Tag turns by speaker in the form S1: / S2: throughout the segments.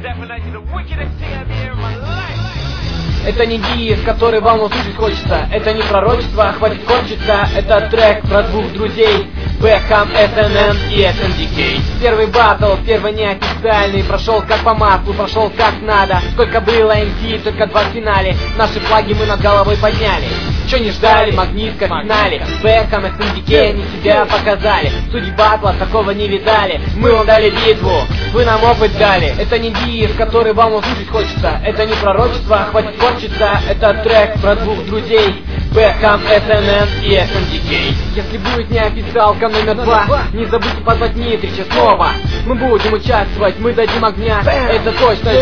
S1: Это не диз, который вам услышать хочется. Это не пророчество, хватит корчиться. Это трек про двух друзей, Бэкхэм, СНН и SNDK. Первый баттл, первый неофициальный, прошел как по маслу, прошел как надо. Сколько было MC, только 2 в финале. Наши флаги мы над головой подняли. Чё не ждали, магнитка в финале. Бэкхэм, SNDK, они себя показали. Судьи батла такого не видали. Мы вам дали битву, вы нам опыт дали. Это не диз, который вам услышать хочется. Это не пророчество, хватит корчиться. Это трек про двух друзей, Бэкхэм, СНН и SNDK. Если будет неофициалка номер 2, не забудьте позвать Митрича снова. Мы будем участвовать, мы дадим огня. Это точно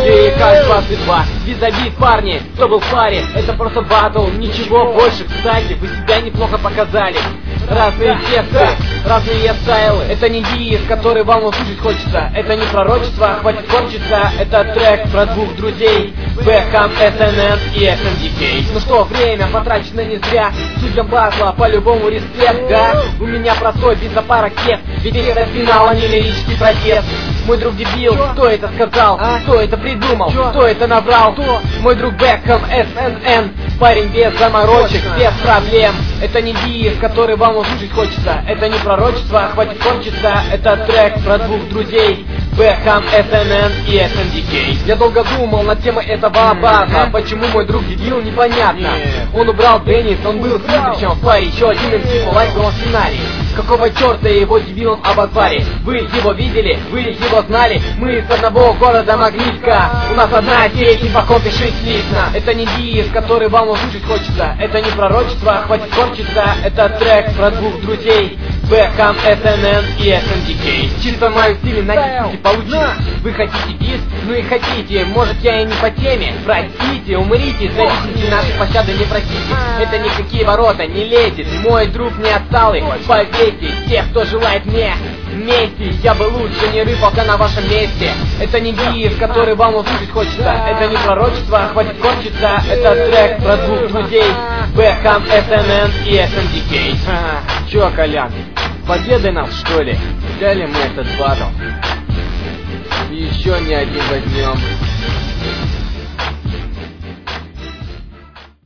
S1: DH22. Без обид, парни, кто был в паре. Это просто батл, ничего больше. Кстати, вы себя неплохо показали. Разные тексты, разные стайлы. Это не диз, который вам услышать хочется. Это не пророчество, хватит корчиться. Это трек про двух друзей, Бэкхэм, СНН и SNDK. Ну что, время потрачено не зря. Судьям батла по-любому респект, да? У меня простой, без опа ракет. Ведь это финал, а не лирический протест. Мой друг дебил, кто это сказал? Кто это придумал? Кто это набрал? Мой друг Бэкхэм, СНН. Парень без заморочек, без проблем. Это не диз, который вам услышать хочется. Это не пророчество, хватит корчиться. Это трек про двух друзей, Бэкхэм, СНН и SNDK. Я долго думал над темой этого бата. Почему мой друг дебил, непонятно. Он убрал Деннис, он был с Митричем в паре. Еще один MC по лайку в финале. Какого черта его дебилом обозвали? Вы его видели? Вы его знали? Мы с одного города Магнитка. У нас одна сеть, и по компе 6 лично. Это не диз, который вам услышать хочется. Это не пророчество, хватит корчиться. Это трек про двух друзей, Бэкхэм, СНН и SNDK. Чисто в моем стиле натиските, получите. Вы хотите диз? Ну и хотите. Может, я и не по теме. Простите, умрите, зависите, нашей пощады не просите. Это никакие ворота не лезет. Мой друг не отсталый, поверьте. Тех, кто желает мне мести, я бы лучше не рыпался на вашем месте. Это не диз, который вам услышать хочется. Это не пророчество, хватит корчиться. Это трек про двух друзей, Бэкхэм, СНН и SNDK. Чё, Колян, победой нас, что ли? Взяли мы этот батл. И еще не один возьмем.